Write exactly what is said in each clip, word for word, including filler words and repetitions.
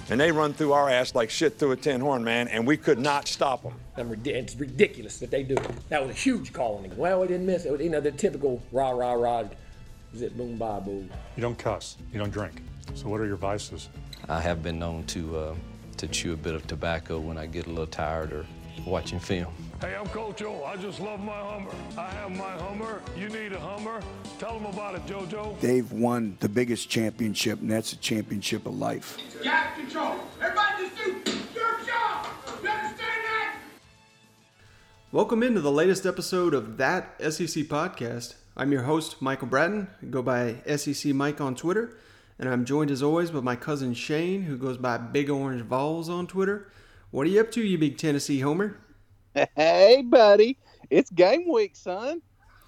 and they run through our ass like shit through a tin horn, man, and we could not stop them. It's ridiculous that they do it. That was a huge call. Well, we didn't miss it. You know, the typical rah, rah, rah, zip, boom, bye, boo. You don't cuss. You don't drink. So what are your vices? I have been known to uh, to chew a bit of tobacco when I get a little tired or watching film. Hey, I'm Coach O. I just love my Hummer. I have my Hummer. You need a Hummer. Tell them about it, JoJo. They've won the biggest championship, and that's a championship of life. Gas control. Everybody just do your job. You understand that? Welcome into the latest episode of That S E C Podcast. I'm your host, Michael Bratton. I go by S E C Mike on Twitter. And I'm joined as always with my cousin Shane, who goes by Big Orange Vols on Twitter. What are you up to, you big Tennessee homer? Hey, buddy. It's game week, son.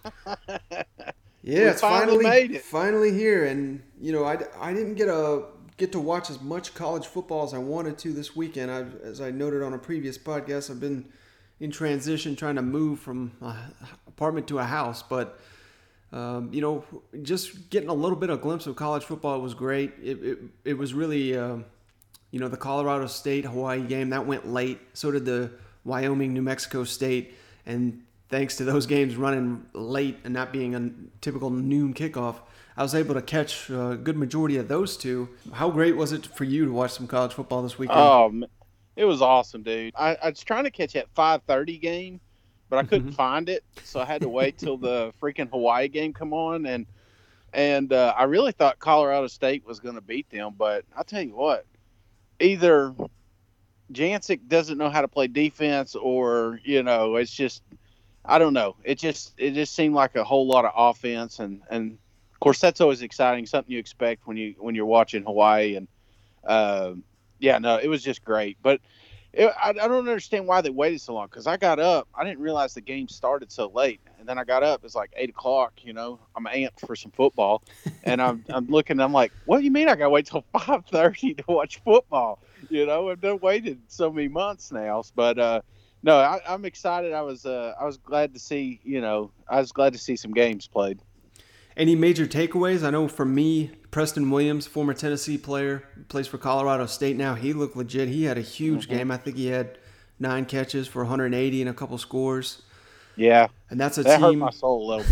Yeah, it's finally, finally made it. Finally here. And, you know, I, I didn't get a get to watch as much college football as I wanted to this weekend. I've, as I noted on a previous podcast, I've been in transition trying to move from an apartment to a house. But, um, you know, just getting a little bit of glimpse of college football was great. It, it, it was really, uh, you know, the Colorado State-Hawaii game, that went late. So did the Wyoming, New Mexico State, and thanks to those games running late and not being a typical noon kickoff, I was able to catch a good majority of those two. How great was it for you to watch some college football this weekend? Oh, it was awesome, dude. I, I was trying to catch that five thirty game, but I couldn't find it, so I had to wait till the freaking Hawaii game come on, and and uh, I really thought Colorado State was going to beat them, but I'll tell you what, either Jancic doesn't know how to play defense, or, you know, it's just, I don't know. It just it just seemed like a whole lot of offense, and, and of course that's always exciting, something you expect when you when you're watching Hawaii, and uh, yeah, no, it was just great. But it, I, I don't understand why they waited so long, because I got up, I didn't realize the game started so late, and then I got up, it's like eight o'clock. You know, I'm amped for some football, and I'm I'm looking, I'm like, what do you mean I got to wait till five thirty to watch football? You know, I've done waited so many months now, but uh, no, I, I'm excited. I was, uh, I was glad to see, you know, I was glad to see some games played. Any major takeaways? I know for me, Preston Williams, former Tennessee player, plays for Colorado State now. He looked legit. He had a huge mm-hmm. game. I think he had nine catches for one hundred eighty and a couple scores. Yeah, and that's a that team. hurt my soul a little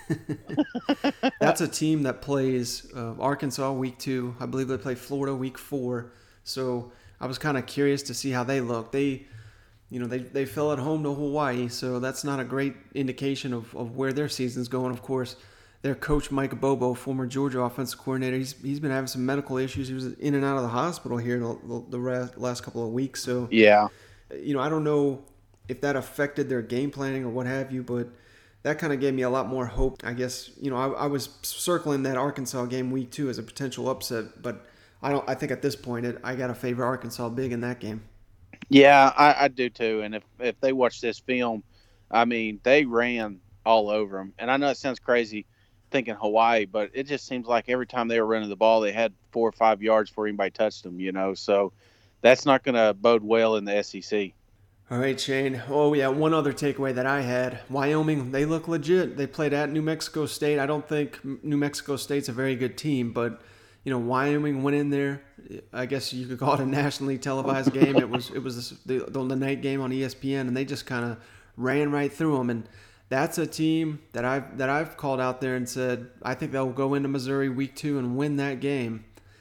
bit. That's a team that plays uh, Arkansas week two. I believe they play Florida week four. So I was kind of curious to see how they look. They, you know, they, they fell at home to Hawaii, so that's not a great indication of, of where their season's going. Of course, their coach Mike Bobo, former Georgia offensive coordinator, he's he's been having some medical issues. He was in and out of the hospital here the, the last couple of weeks. So yeah, you know, I don't know if that affected their game planning or what have you, but that kind of gave me a lot more hope. I guess, you know, I, I was circling that Arkansas game week two as a potential upset, but I don't. I think at this point, it, I got to favor Arkansas big in that game. Yeah, I, I do too. And if, if they watch this film, I mean, they ran all over them. And I know it sounds crazy thinking Hawaii, but it just seems like every time they were running the ball, they had four or five yards before anybody touched them, you know. So that's not going to bode well in the S E C. All right, Shane. Oh, yeah, one other takeaway that I had. Wyoming, they look legit. They played at New Mexico State. I don't think New Mexico State's a very good team, but you know, Wyoming went in there. I guess you could call it a nationally televised game. It was it was the, the night game on E S P N, and they just kind of ran right through them. And that's a team that I've that I've called out there and said I think they'll go into Missouri week two and win that game.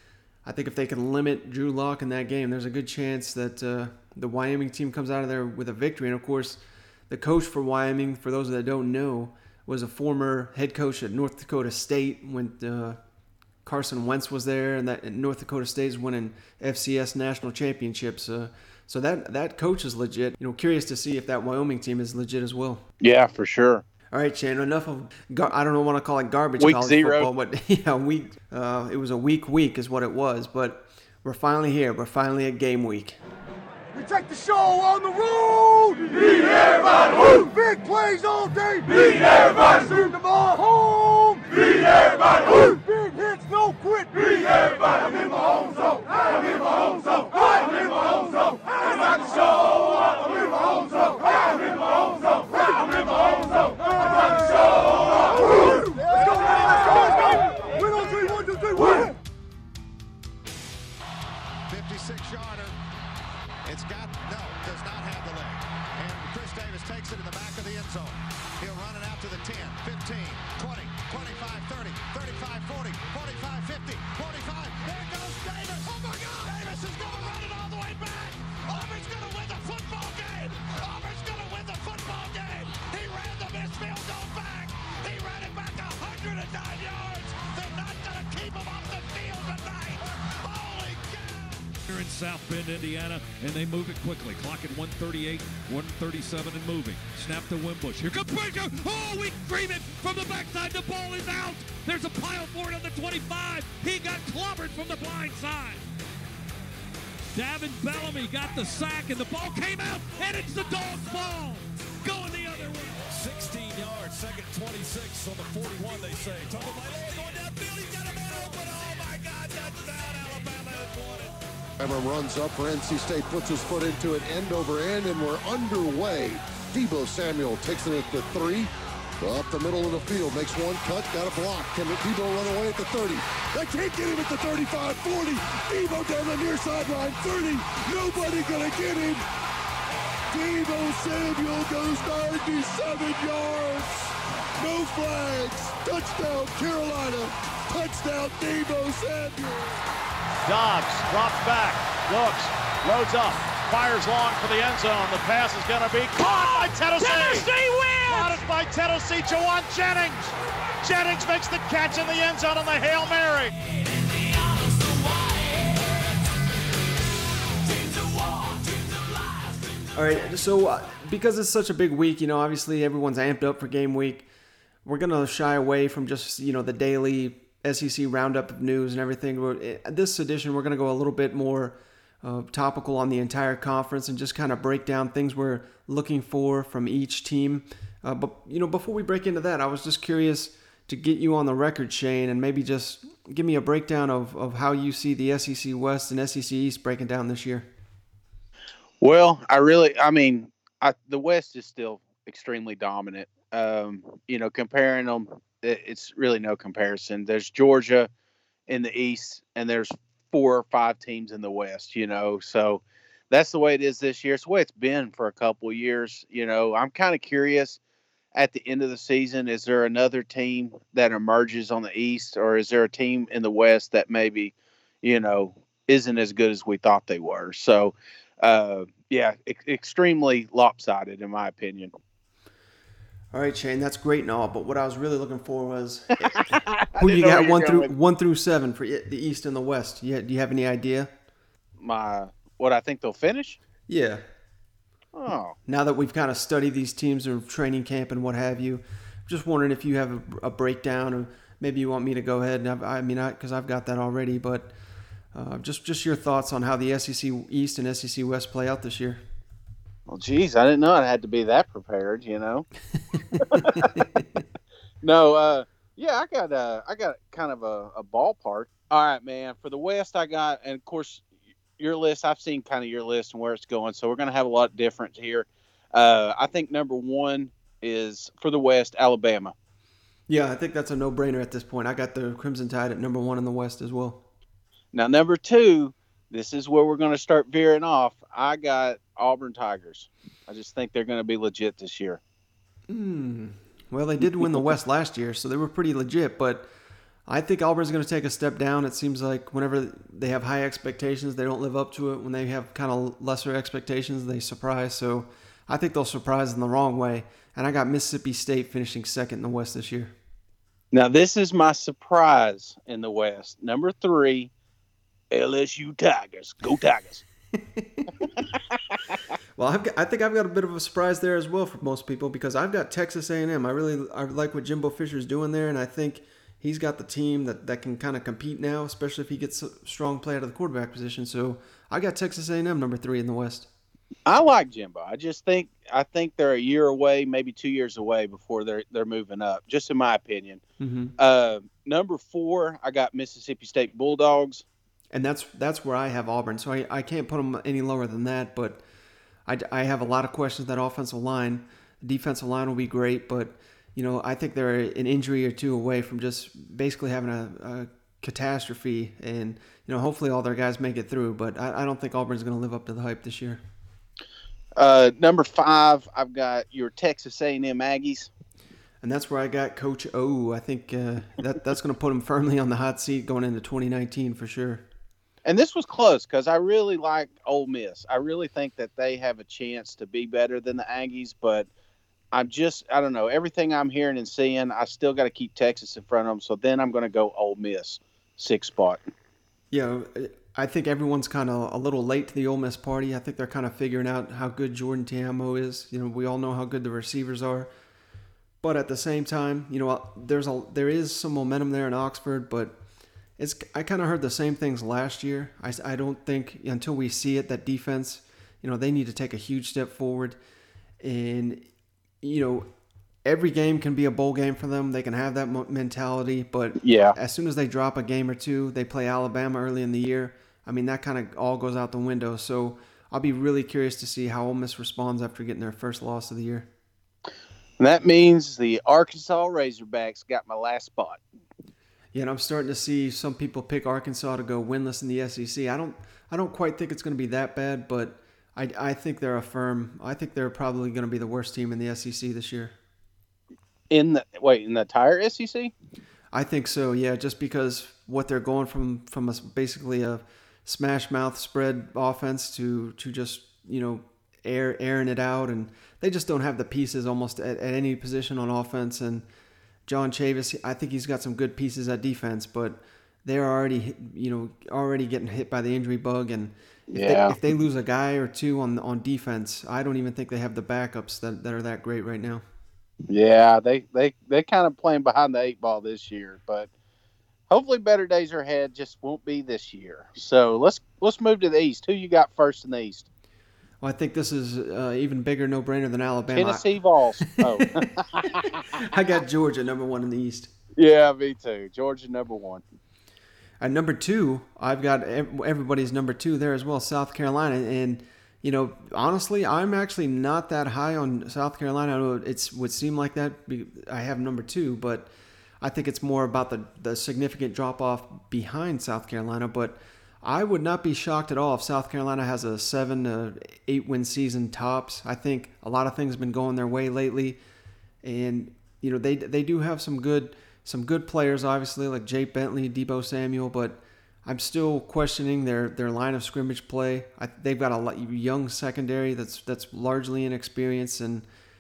I think if they can limit Drew Lock in that game, there's a good chance that uh, the Wyoming team comes out of there with a victory. And of course, the coach for Wyoming, for those that don't know, was a former head coach at North Dakota State when uh, Carson Wentz was there, and that and North Dakota State is winning F C S national championships. Uh, so that that coach is legit. You know, curious to see if that Wyoming team is legit as well. Yeah, for sure. All right, Shane. Enough of gar- I don't know want to call it garbage week college zero. football, but yeah, week. Uh, it was a week week is what it was. But we're finally here. We're finally at game week. We take the show on the road. Beat everybody. Woo. Big plays all day. Beat everybody. Shoot the ball home. Beat everybody. Woo. Big hits, no quit. Beat everybody. I'm in my home zone. I'm in my home zone. I'm in my home zone. I'm at the show. I'm in my home zone. I'm in my home zone. I'm in my home zone. I'm at the show. Let's go, let's go, let's go. Win on three, one, two, three, win. fifty-six here in South Bend, Indiana, and they move it quickly. Clock at one thirty-eight, one thirty-seven and moving. Snap to Wimbush. Here comes Baker. Oh, we scream it from the backside. The ball is out. There's a pile for it on the twenty-five. He got clobbered from the blind side. Davin Bellamy got the sack, and the ball came out, and it's the Dogs' ball. Going the other way. sixteen yards, second twenty-six on the forty-one, they say. Tagovailoa going downfield. He's got a man open. Oh, my God, touchdown. Alabama has won it. Alabama runs up for N C State, puts his foot into it end over end, and we're underway. Deebo Samuel takes it at the three. Up the middle of the field, makes one cut, got a block. Can Deebo run away at the thirty? They can't get him at the thirty-five, forty. Deebo down the near sideline, thirty. Nobody gonna get him. Deebo Samuel goes ninety-seven yards. No flags. Touchdown, Carolina. Touchdown, Deebo Samuel. Dobbs drops back, looks, loads up, fires long for the end zone. The pass is going to be caught by Tennessee. Tennessee wins! Caught it by Tennessee, Jawan Jennings. Jennings makes the catch in the end zone on the Hail Mary. All right, so uh, because it's such a big week, you know, obviously everyone's amped up for game week. We're going to shy away from just, you know, the daily S E C roundup of news and everything. We're, this edition, we're going to go a little bit more uh, topical on the entire conference and just kind of break down things we're looking for from each team. Uh, but, you know, before we break into that, I was just curious to get you on the record, Shane, and maybe just give me a breakdown of, of how you see the S E C West and S E C East breaking down this year. Well, I really, I mean, I, the West is still extremely dominant. Um, you know, comparing them, it, it's really no comparison. There's Georgia in the East, and there's four or five teams in the West, you know. So that's the way it is this year. It's the way it's been for a couple of years. You know, I'm kind of curious at the end of the season, is there another team that emerges on the East, or is there a team in the West that maybe, you know, isn't as good as we thought they were? So, uh, yeah, e- extremely lopsided in my opinion. All right, Shane, that's great and all, but what I was really looking for was who you got one through going. one through seven for the East and the West. Yeah, do you have any idea? My what I think they'll finish? Yeah. Oh. Now that we've kind of studied these teams or training camp and what have you, just wondering if you have a, a breakdown, or maybe you want me to go ahead and have, I mean, because I've got that already, but uh, just just your thoughts on how the S E C East and S E C West play out this year. Well, geez, I didn't know I had to be that prepared, you know. no, uh, yeah, I got uh, I got kind of a, a ballpark. All right, man. For the West, I got, and of course, your list. I've seen kind of your list and where it's going, so we're going to have a lot different here. Uh, I think number one is for the West, Alabama. Yeah, I think that's a no-brainer at this point. I got the Crimson Tide at number one in the West as well. Now, number two. This is where we're going to start veering off. I got Auburn Tigers. I just think they're going to be legit this year. Mm. Well, they did win the West last year, so they were pretty legit. But I think Auburn's going to take a step down. It seems like whenever they have high expectations, they don't live up to it. When they have kind of lesser expectations, they surprise. So I think they'll surprise in the wrong way. And I got Mississippi State finishing second in the West this year. Now, this is my surprise in the West. Number three, L S U Tigers. Go Tigers. Well, I've got, I think I've got a bit of a surprise there as well for most people, because I've got Texas A and M. I really I like what Jimbo Fisher's doing there, and I think he's got the team that, that can kind of compete now, especially if he gets a strong play out of the quarterback position. So I got Texas A and M number three in the West. I like Jimbo. I just think I think they're a year away, maybe two years away before they're they're moving up. Just in my opinion. Mm-hmm. Uh, number four, I got Mississippi State Bulldogs. And that's that's where I have Auburn, so I, I can't put them any lower than that. But I, I have a lot of questions that offensive line. The defensive line will be great, but you know I think they're an injury or two away from just basically having a, a catastrophe. And you know hopefully all their guys make it through, but I, I don't think Auburn's going to live up to the hype this year. Uh, number five, I've got your Texas A and M Aggies. And that's where I got Coach O. I think uh, that that's going to put him firmly on the hot seat going into twenty nineteen for sure. And this was close because I really like Ole Miss. I really think that they have a chance to be better than the Aggies, but I'm just, I don't know, everything I'm hearing and seeing, I still got to keep Texas in front of them. So then I'm going to go Ole Miss, sixth spot. Yeah, I think everyone's kind of a little late to the Ole Miss party. I think they're kind of figuring out how good Jordan Ta'amu is. You know, we all know how good the receivers are. But at the same time, you know, there's a there is some momentum there in Oxford, but it's I kind of heard the same things last year. I, I don't think until we see it that defense, you know, they need to take a huge step forward. And, you know, every game can be a bowl game for them. They can have that mentality. But yeah. as soon as they drop a game or two, they play Alabama early in the year. I mean, that kind of all goes out the window. So I'll be really curious to see how Ole Miss responds after getting their first loss of the year. And that means the Arkansas Razorbacks got my last spot. Yeah, and I'm starting to see some people pick Arkansas to go winless in the S E C. I don't, I don't quite think it's going to be that bad, but I, I think they're a firm. I think they're probably going to be the worst team in the S E C this year. In the wait, in the entire S E C? I think so. Yeah, just because what they're going from from a, basically a smash mouth spread offense to to just you know air airing it out, and they just don't have the pieces almost at, at any position on offense. And John Chavis, I think he's got some good pieces at defense, but they're already you know already getting hit by the injury bug. And if, yeah. they, if they lose a guy or two on on defense, I don't even think they have the backups that, that are that great right now. Yeah, they they they kind of playing behind the eight ball this year, but hopefully better days are ahead. Just won't be this year. So let's let's move to the East. Who you got first in the East? Well, I think this is uh, even bigger no-brainer than Alabama. Tennessee Vols. Oh, I got Georgia number one in the East. Yeah, me too. Georgia number one. At number two, I've got everybody's number two there as well, South Carolina. And, you know, honestly, I'm actually not that high on South Carolina. I know it would seem like that. I have number two, but I think it's more about the, the significant drop-off behind South Carolina. But I would not be shocked at all if South Carolina has a seven to eight win season tops. I think a lot of things have been going their way lately. And, you know, they they do have some good some good players, obviously, like Jake Bentley, Deebo Samuel, but I'm still questioning their, their line of scrimmage play. I, they've got a young secondary that's that's largely inexperienced, and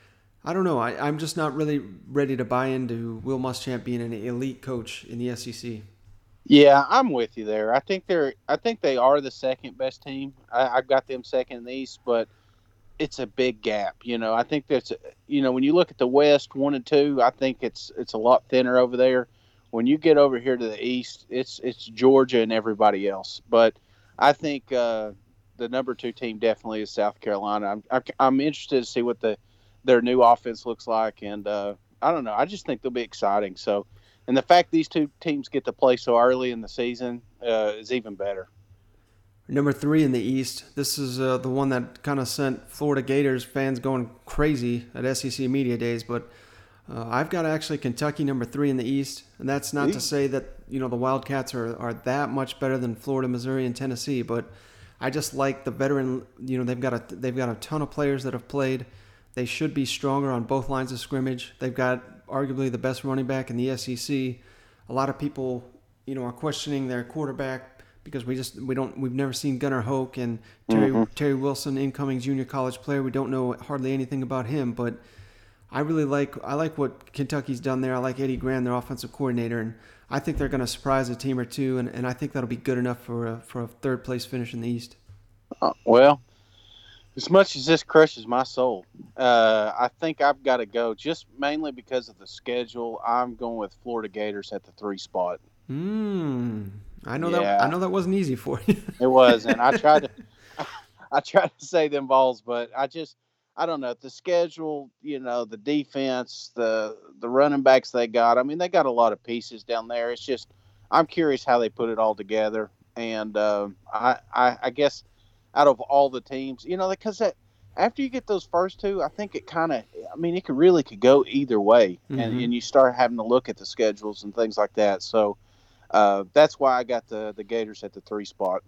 I don't know. I, I'm just not really ready to buy into Will Muschamp being an elite coach in the S E C. Yeah, I'm with you there. I think they're. I think they are the second best team. I, I've got them second in the East, but it's a big gap. You know, I think that's. You know, when you look at the West one and two, I think it's it's a lot thinner over there. When you get over here to the East, it's it's Georgia and everybody else. But I think uh, the number two team definitely is South Carolina. I'm I'm, I'm interested to see what the their new offense looks like, and uh, I don't know. I just think they'll be exciting. So. And the fact these two teams get to play so early in the season uh, is even better. Number three in the East, this is uh, the one that kind of sent Florida Gators fans going crazy at S E C Media Days. But uh, I've got actually Kentucky number three in the East. And that's not to say that, you know, the Wildcats are, are that much better than Florida, Missouri, and Tennessee. But I just like the veteran, you know, they've got a, they've got a ton of players that have played. They should be stronger on both lines of scrimmage. They've got arguably the best running back in the S E C. A lot of people, you know, are questioning their quarterback because we just we don't we've never seen Gunnar Hoke and Terry mm-hmm. Terry Wilson, incoming junior college player. We don't know hardly anything about him, but I really like I like what Kentucky's done there. I like Eddie Gran, their offensive coordinator, and I think they're going to surprise a team or two, and, and I think that'll be good enough for a, for a third place finish in the East. Uh, well. As much as this crushes my soul, uh, I think I've got to go just mainly because of the schedule. I'm going with Florida Gators at the three spot. Hmm. I know yeah. that. I know that wasn't easy for you. It wasn't. I tried to. I tried to say them balls, but I just. I don't know the schedule. You know the defense, the the running backs they got. I mean they got a lot of pieces down there. It's just. I'm curious how they put it all together, and uh, I, I I guess. Out of all the teams, you know, because that after you get those first two, I think it kind of, I mean, it could really could go either way, mm-hmm. and, and you start having to look at the schedules and things like that. So uh, that's why I got the the Gators at the three spot.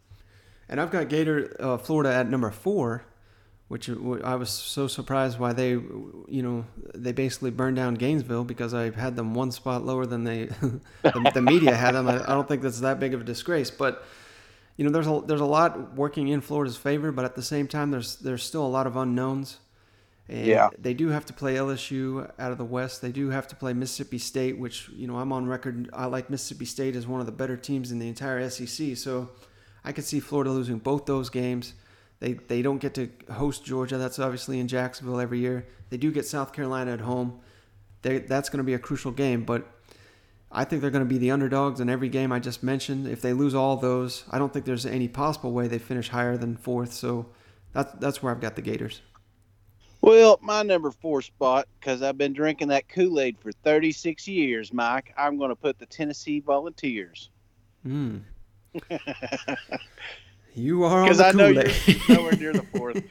And I've got Gator uh, Florida at number four, which I was so surprised why they, you know, they basically burned down Gainesville because I had them one spot lower than they the, the media had them. I, I don't think that's that big of a disgrace, but. You know, there's a there's a lot working in Florida's favor, but at the same time, there's there's still a lot of unknowns. And yeah. They do have to play L S U out of the West. They do have to play Mississippi State, which, you know, I'm on record. I like Mississippi State as one of the better teams in the entire S E C. So I could see Florida losing both those games. They they don't get to host Georgia. That's obviously in Jacksonville every year. They do get South Carolina at home. They, that's going to be a crucial game, but I think they're going to be the underdogs in every game I just mentioned. If they lose all those, I don't think there's any possible way they finish higher than fourth. So that's that's where I've got the Gators. Well, my number four spot, because I've been drinking that Kool-Aid for thirty-six years, Mike, I'm going to put the Tennessee Volunteers. Hmm. You are on Because the I know Kool-Aid. you're nowhere near the fourth.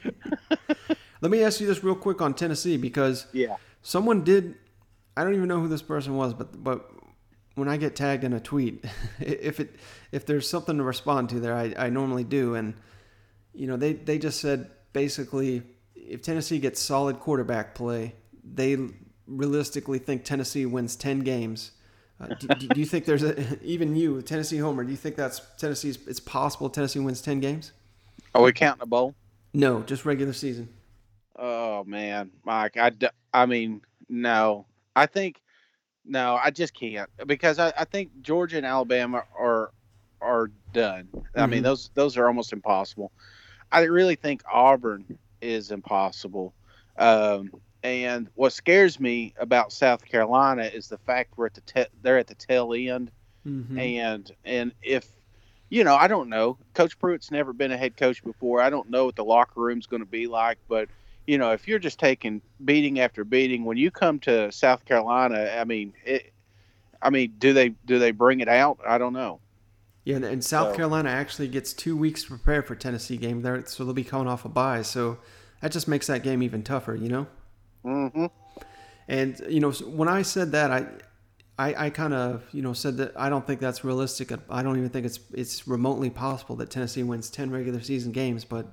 Let me ask you this real quick on Tennessee, because Yeah. someone did, I don't even know who this person was, but but when I get tagged in a tweet, if it if there's something to respond to there, I, I normally do. And, you know, they, they just said basically if Tennessee gets solid quarterback play, they realistically think Tennessee wins ten games. Uh, do, do you think there's a, even you, Tennessee homer, do you think that's Tennessee's, it's possible Tennessee wins ten games? Are we counting a bowl? No, just regular season. Oh, man, Mike, I, d- I mean, no. I think, no, I just can't. Because I, I think Georgia and Alabama are are done. I mean, Mhm. those those are almost impossible. I really think Auburn is impossible. Um, and what scares me about South Carolina is the fact we're at the te- they're at the tail end. Mhm. And and if, you know, I don't know. Coach Pruitt's never been a head coach before. I don't know what the locker room's going to be like. But, you know, if you're just taking beating after beating, when you come to South Carolina, I mean, it, I mean, do they do they bring it out? I don't know. Yeah, and- and South So- Carolina actually gets two weeks to prepare for Tennessee game there, so they'll be coming off a bye. So that just makes that game even tougher, you know. Mm-hmm. And you know, so when I said that, I, I, I kind of you know said that I don't think that's realistic. I don't even think it's it's remotely possible that Tennessee wins ten regular season games. But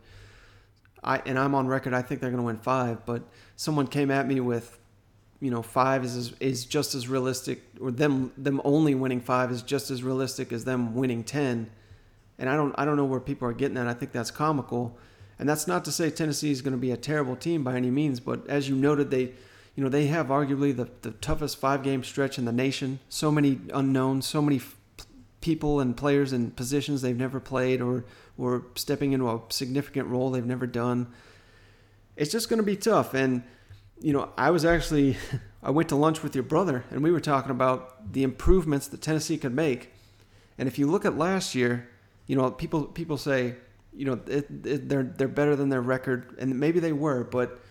I and I'm on record. I think they're going to win five. But someone came at me with, you know, five is is just as realistic, or them them only winning five is just as realistic as them winning ten. And I don't I don't know where people are getting that. I think that's comical. And that's not to say Tennessee is going to be a terrible team by any means, but as you noted, they, you know, they have arguably the, the toughest five-game stretch in the nation. So many unknowns, so many f- people and players in positions they've never played or or stepping into a significant role they've never done. It's just going to be tough. And you know, I was actually, I went to lunch with your brother, and we were talking about the improvements that Tennessee could make. And if you look at last year, you know, people people say, you know, it, it, they're they're better than their record, and maybe they were, but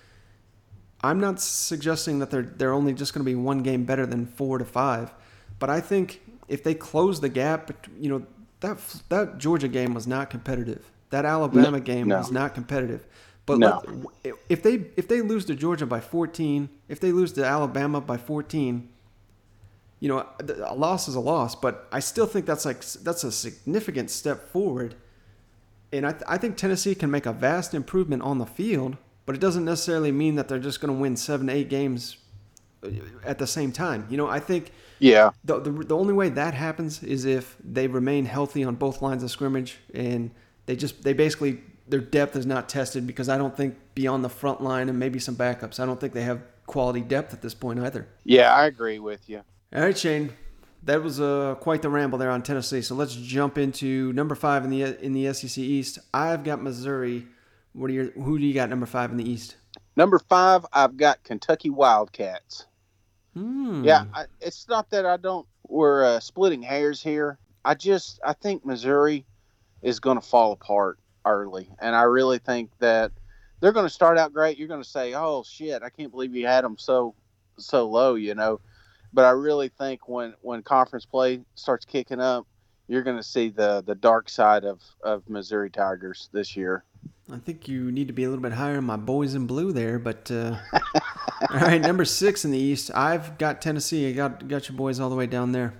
I'm not suggesting that they're they're only just going to be one game better than four to five. But I think if they close the gap, you know, that that Georgia game was not competitive. That Alabama No, game no. was not competitive. But No. let, if they if they lose to Georgia by fourteen, if they lose to Alabama by fourteen, you know, a loss is a loss. But I still think that's like that's a significant step forward. And I, th- I think Tennessee can make a vast improvement on the field, but it doesn't necessarily mean that they're just going to win seven, eight games at the same time. You know, I think Yeah. the, the the only way that happens is if they remain healthy on both lines of scrimmage, and they just they basically their depth is not tested, because I don't think beyond the front line and maybe some backups, I don't think they have quality depth at this point either. Yeah, I agree with you. All right, Shane. That was uh, quite the ramble there on Tennessee. So let's jump into number five in the in the S E C East. I've got Missouri. What are your? Who do you got number five in the East? Number five, I've got Kentucky Wildcats. Hmm. Yeah, I, it's not that I don't. We're uh, splitting hairs here. I just I think Missouri is going to fall apart early, and I really think that they're going to start out great. You're going to say, "Oh shit, I can't believe you had them so so low," you know. But I really think when, when conference play starts kicking up, you're going to see the, the dark side of, of Missouri Tigers this year. I think you need to be a little bit higher on my boys in blue there, but uh, all right, number six in the East. I've got Tennessee. I got got your boys all the way down there.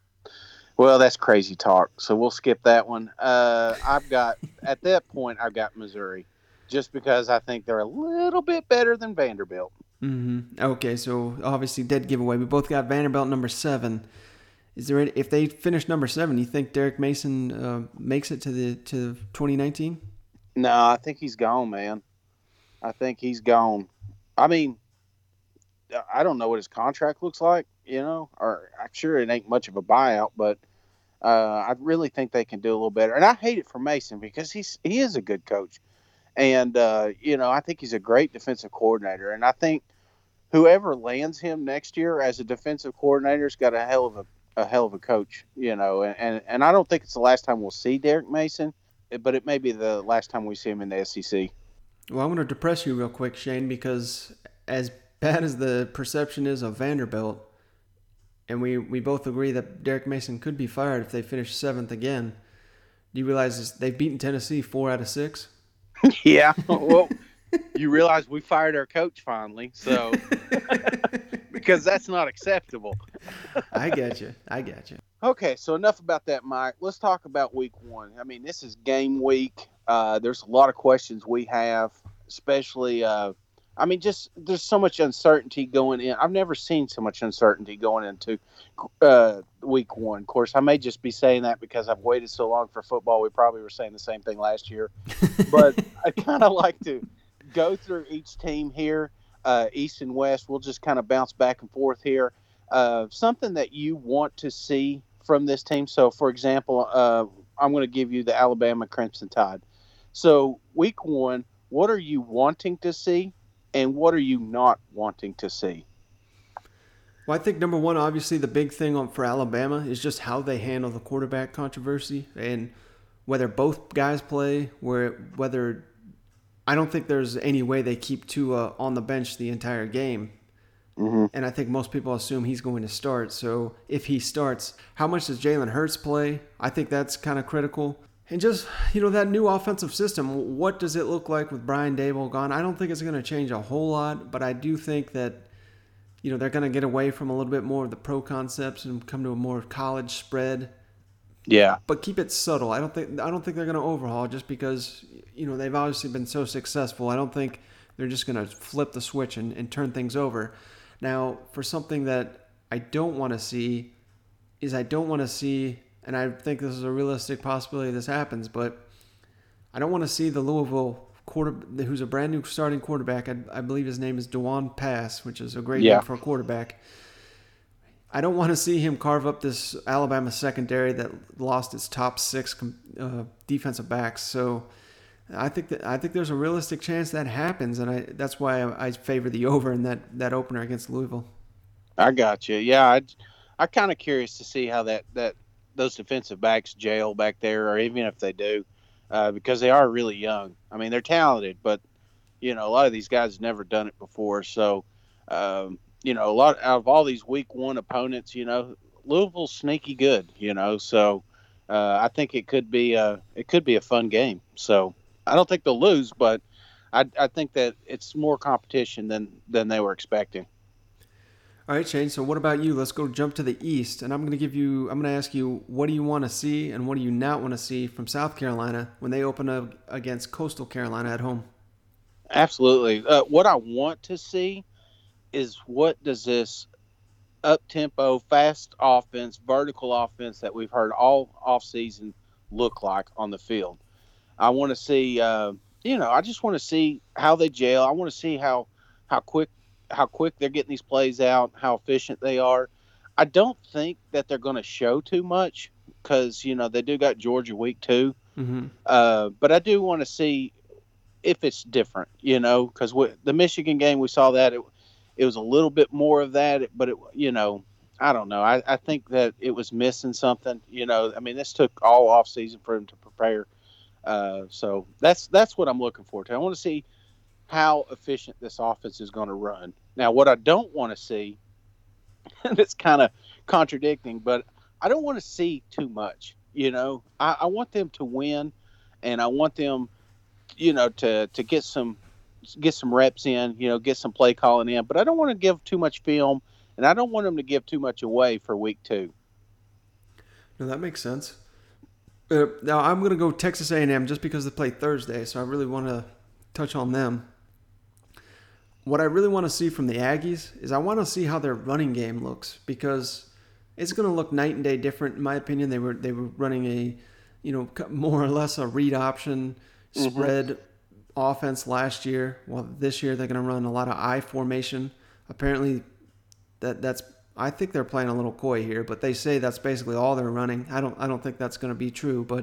Well, that's crazy talk, so we'll skip that one. Uh, I've got at that point I've got Missouri, just because I think they're a little bit better than Vanderbilt. Mm-hmm. Okay, so obviously dead giveaway. We both got Vanderbilt number seven. Is there any, if they finish number seven, you think Derek Mason uh, makes it to the to twenty nineteen? No, I think he's gone, man. I think he's gone. I mean, I don't know what his contract looks like, you know, or I'm sure it ain't much of a buyout, but Uh, I really think they can do a little better. And I hate it for Mason because he's he is a good coach. And, uh, you know, I think he's a great defensive coordinator. And I think whoever lands him next year as a defensive coordinator's got a hell of a, a hell of a coach, you know. And, and, and I don't think it's the last time we'll see Derek Mason, but it may be the last time we see him in the S E C. Well, I'm going to depress you real quick, Shane, because as bad as the perception is of Vanderbilt, and we, we both agree that Derek Mason could be fired if they finish seventh again, do you realize they've beaten Tennessee four out of six? Yeah. Well, you realize we fired our coach finally, so because that's not acceptable. I get you. I get you. Okay, so enough about that, Mike. Let's talk about week one. I mean, this is game week. Uh, there's a lot of questions we have, especially, uh, I mean, just there's so much uncertainty going in. I've never seen so much uncertainty going into uh, week one. Of course, I may just be saying that because I've waited so long for football. We probably were saying the same thing last year. But I kind of like to go through each team here, uh, East and West. We'll just kind of bounce back and forth here. Uh, something that you want to see from this team. So, for example, uh, I'm going to give you the Alabama Crimson Tide. So, week one, what are you wanting to see, and what are you not wanting to see? Well, I think number one, obviously, the big thing on, for Alabama is just how they handle the quarterback controversy, and whether both guys play, where whether I don't think there's any way they keep Tua on the bench the entire game. Mm-hmm. And I think most people assume he's going to start. So if he starts, how much does Jalen Hurts play? I think that's kind of critical. And just, you know, that new offensive system, what does it look like with Brian Daboll gone? I don't think it's going to change a whole lot, but I do think that, you know, they're going to get away from a little bit more of the pro concepts and come to a more college spread. Yeah. But keep it subtle. I don't think I don't think they're going to overhaul just because, you know, they've obviously been so successful. I don't think they're just going to flip the switch and, and turn things over. Now, for something that I don't want to see is I don't want to see, and I think this is a realistic possibility this happens, but I don't want to see the Louisville quarter, who's a brand new starting quarterback. I, I believe his name is Dewan Pass, which is a great yeah. name for a quarterback. I don't want to see him carve up this Alabama secondary that lost its top six uh, defensive backs. So I think that I think there's a realistic chance that happens, and I that's why I, I favor the over in that, that opener against Louisville. I got you. Yeah, I I kind of curious to see how that, that those defensive backs jail back there, or even if they do, uh, because they are really young. I mean, they're talented, but you know, a lot of these guys have never done it before. So, um, you know, a lot out of all these week one opponents, you know, Louisville's sneaky good. You know, so uh, I think it could be a it could be a fun game. So. I don't think they'll lose, but I, I think that it's more competition than, than they were expecting. All right, Shane. So what about you? Let's go jump to the East, and I'm going to give you. I'm going to ask you, what do you want to see, and what do you not want to see from South Carolina when they open up against Coastal Carolina at home? Absolutely. Uh, what I want to see is what does this up-tempo, fast offense, vertical offense that we've heard all offseason look like on the field. I want to see, uh, you know, I just want to see how they gel. I want to see how, how quick, how quick they're getting these plays out, how efficient they are. I don't think that they're going to show too much because, you know, they do got Georgia week two. Mm-hmm. Uh, but I do want to see if it's different, you know, because the Michigan game, we saw that it, it was a little bit more of that, but it, you know, I don't know. I, I think that it was missing something, you know. I mean, this took all off season for him to prepare. Uh, so that's that's what I'm looking forward to. I want to see how efficient this offense is going to run. Now, what I don't want to see, and it's kind of contradicting, but I don't want to see too much. You know, I, I want them to win, and I want them, you know, to to get some get some reps in. You know, get some play calling in. But I don't want to give too much film, and I don't want them to give too much away for week two. No, that makes sense. Uh, now, I'm going to go Texas A and M just because they play Thursday, so I really want to touch on them. What I really want to see from the Aggies is I want to see how their running game looks because it's going to look night and day different. In my opinion, they were they were running a, you know, more or less a read option spread mm-hmm. offense last year. Well, this year they're going to run a lot of I formation. Apparently, that that's I think they're playing a little coy here, but they say that's basically all they're running. I don't I don't think that's going to be true, but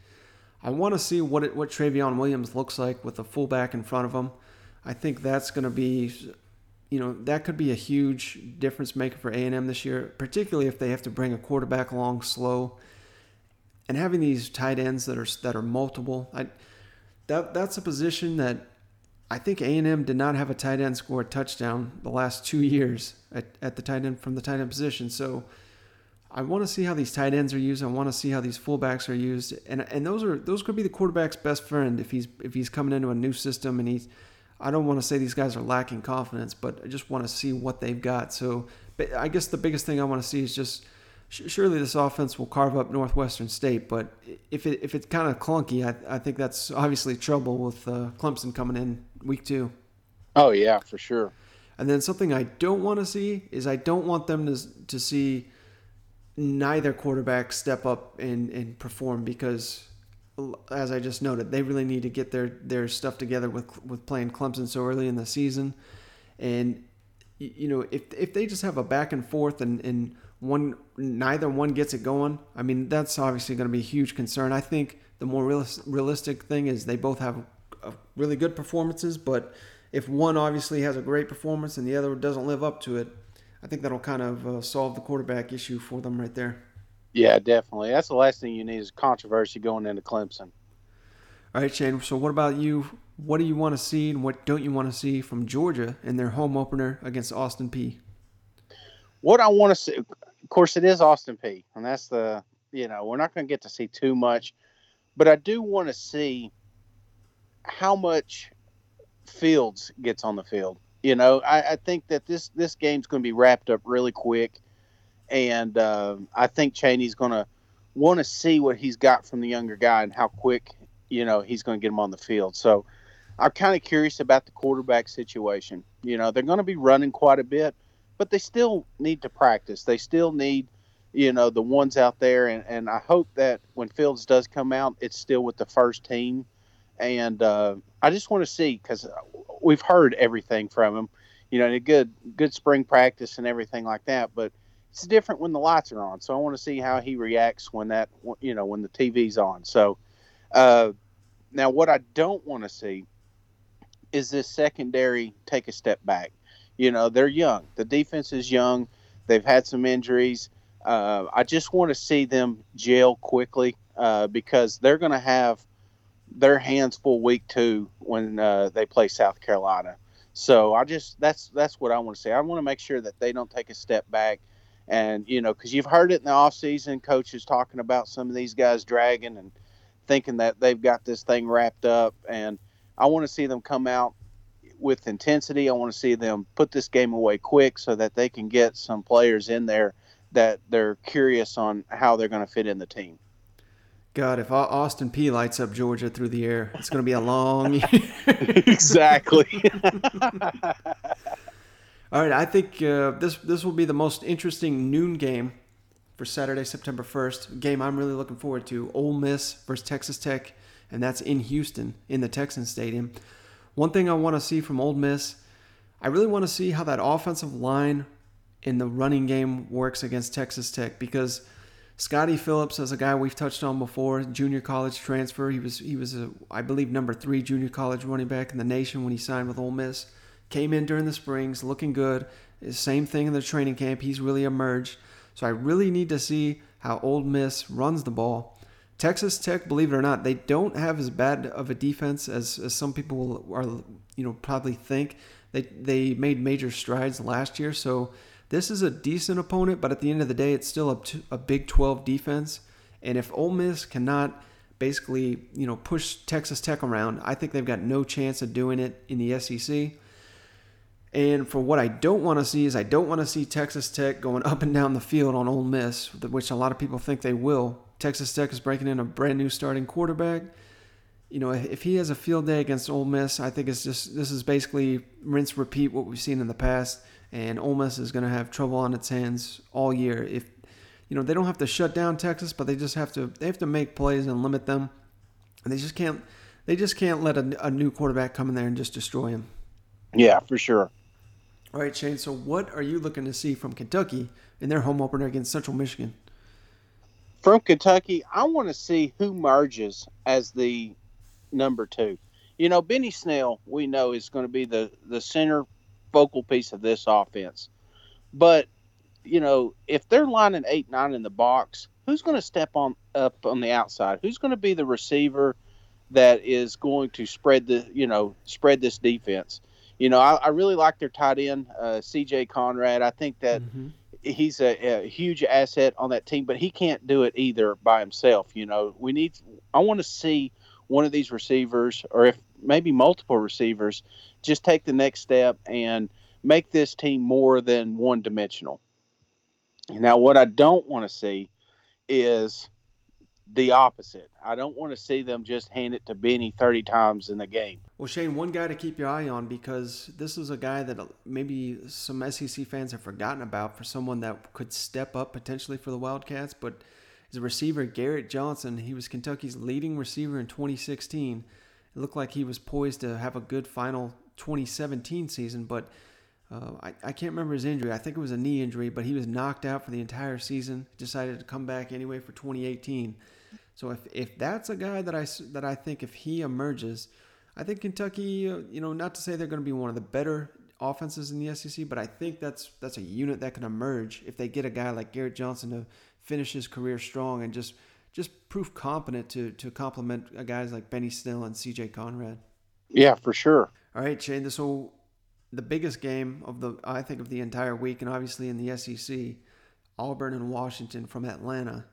I want to see what it, what Travion Williams looks like with a fullback in front of him. I think that's going to be, you know, that could be a huge difference maker for A and M this year, particularly if they have to bring a quarterback along slow. And having these tight ends that are that are multiple, I, that that's a position that I think A and M did not have a tight end score a touchdown the last two years at, at the tight end from the tight end position. So I want to see how these tight ends are used. I want to see how these fullbacks are used, and and those are those could be the quarterback's best friend if he's if he's coming into a new system. And he's, I don't want to say these guys are lacking confidence, but I just want to see what they've got. So, but I guess the biggest thing I want to see is just surely this offense will carve up Northwestern State. But if it if it's kind of clunky, I I think that's obviously trouble with uh, Clemson coming in week two. Oh yeah, for sure. And then something I don't want to see is I don't want them to to see neither quarterback step up and, and perform, because as I just noted, they really need to get their, their stuff together with with playing Clemson so early in the season. And you know, if if they just have a back and forth and, and one neither one gets it going, I mean, that's obviously going to be a huge concern. I think the more realis- realistic thing is they both have uh, really good performances, but if one obviously has a great performance and the other doesn't live up to it, I think that'll kind of uh, solve the quarterback issue for them right there. Yeah, definitely. That's the last thing you need is controversy going into Clemson. All right, Shane. So what about you? What do you want to see and what don't you want to see from Georgia in their home opener against Austin Peay? What I want to see, of course, it is Austin Peay, and that's the, you know, we're not going to get to see too much, but I do want to see how much Fields gets on the field. You know, I, I think that this, this game's going to be wrapped up really quick, and uh, I think Chaney's going to want to see what he's got from the younger guy and how quick, you know, he's going to get him on the field. So I'm kind of curious about the quarterback situation. You know, they're going to be running quite a bit, but they still need to practice. They still need, you know, the ones out there, and, and I hope that when Fields does come out, it's still with the first team. And uh, I just want to see, because we've heard everything from him, you know, a good good spring practice and everything like that. But it's different when the lights are on. So I want to see how he reacts when that, you know, when the T V's on. So uh, now what I don't want to see is this secondary take a step back. You know, they're young. The defense is young. They've had some injuries. Uh, I just want to see them gel quickly uh, because they're going to have their hands full week two when uh, they play South Carolina. So I just, that's, that's what I want to say. I want to make sure that they don't take a step back. And, you know, because you've heard it in the offseason, coaches talking about some of these guys dragging and thinking that they've got this thing wrapped up. And I want to see them come out with intensity. I want to see them put this game away quick so that they can get some players in there that they're curious on how they're going to fit in the team. God, if Austin Peay lights up Georgia through the air, it's going to be a long year. Exactly. All right, I think uh, this this will be the most interesting noon game for Saturday, September first. Game I'm really looking forward to: Ole Miss versus Texas Tech, and that's in Houston in the Texans Stadium. One thing I want to see from Ole Miss, I really want to see how that offensive line in the running game works against Texas Tech, because Scotty Phillips is a guy we've touched on before, junior college transfer. He was, he was a, I believe, number three junior college running back in the nation when he signed with Ole Miss. Came in during the springs, looking good. Same thing in the training camp. He's really emerged. So I really need to see how Ole Miss runs the ball. Texas Tech, believe it or not, they don't have as bad of a defense as, as some people are, you know, probably think. They they made major strides last year, so this is a decent opponent, but at the end of the day, it's still a, a Big twelve defense. And if Ole Miss cannot basically, you know, push Texas Tech around, I think they've got no chance of doing it in the S E C. And for what I don't want to see is I don't want to see Texas Tech going up and down the field on Ole Miss, which a lot of people think they will. Texas Tech is breaking in a brand new starting quarterback. You know, if he has a field day against Ole Miss, I think it's just, this is basically rinse repeat what we've seen in the past. And Ole Miss is going to have trouble on its hands all year. If, you know, they don't have to shut down Texas, but they just have to, they have to make plays and limit them. And they just can't, they just can't let a, a new quarterback come in there and just destroy him. Yeah, for sure. All right, Shane. So what are you looking to see from Kentucky in their home opener against Central Michigan? From Kentucky, I want to see who merges as the number two. You know, Benny Snell, we know, is going to be the, the center focal piece of this offense. But, you know, if they're lining eight, nine in the box, who's going to step on up on the outside? Who's going to be the receiver that is going to spread the, you know, spread this defense? You know, I, I really like their tight end, uh, C J Conrad. I think that mm-hmm. he's a, a huge asset on that team, but he can't do it either by himself. You know, we need, I want to see one of these receivers, or if maybe multiple receivers, just take the next step and make this team more than one dimensional. Now, what I don't want to see is the opposite. I don't want to see them just hand it to Benny thirty times in the game. Well, Shane, one guy to keep your eye on, because this is a guy that maybe some S E C fans have forgotten about, for someone that could step up potentially for the Wildcats, but is a receiver, Garrett Johnson. He was Kentucky's leading receiver in twenty sixteen. It looked like he was poised to have a good final twenty seventeen season, but uh, I, I can't remember his injury. I think it was a knee injury, but he was knocked out for the entire season, decided to come back anyway for twenty eighteen. So if, if that's a guy that I, that I think if he emerges, I think Kentucky, uh, you know, not to say they're going to be one of the better offenses in the S E C, but I think that's that's a unit that can emerge if they get a guy like Garrett Johnson to finish his career strong and just just prove competent to to complement guys like Benny Snell and C J Conrad. Yeah, for sure. All right, Shane. So the biggest game of the I think of the entire week, and obviously in the S E C, Auburn and Washington from Atlanta.